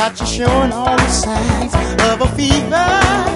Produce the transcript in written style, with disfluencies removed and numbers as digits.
got you showing all the signs of a fever.